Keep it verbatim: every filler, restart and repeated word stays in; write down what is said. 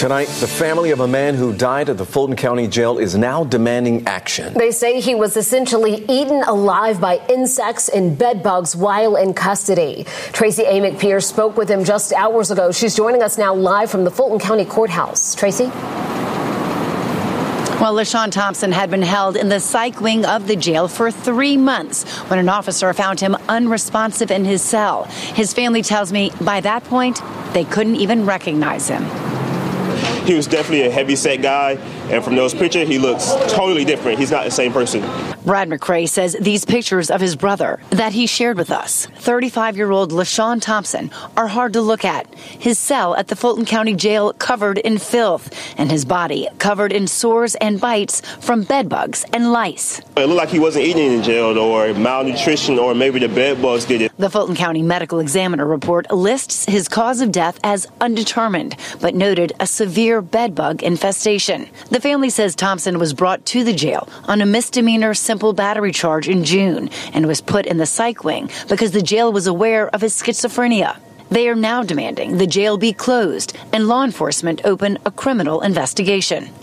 Tonight, the family of a man who died at the Fulton County Jail is now demanding action. They say he was essentially eaten alive by insects and bed bugs while in custody. Tracy A. McPierce spoke with him just hours ago. She's joining us now live from the Fulton County Courthouse. Tracy? Well, LaShawn Thompson had been held in the psych wing of the jail for three months when an officer found him unresponsive in his cell. His family tells me by that point, they couldn't even recognize him. He was definitely a heavy-set guy, and from those pictures, he looks totally different. He's not the same person. Brad McRae says these pictures of his brother that he shared with us, thirty-five-year-old LaShawn Thompson, are hard to look at. His cell at the Fulton County Jail covered in filth, and his body covered in sores and bites from bed bugs and lice. It looked like he wasn't eating in jail, or malnutrition, or maybe the bed bugs did it. The Fulton County Medical Examiner report lists his cause of death as undetermined, but noted a severe bed bug infestation. The family says Thompson was brought to the jail on a misdemeanor simple battery charge in June and was put in the psych wing because the jail was aware of his schizophrenia. They are now demanding the jail be closed and law enforcement open a criminal investigation.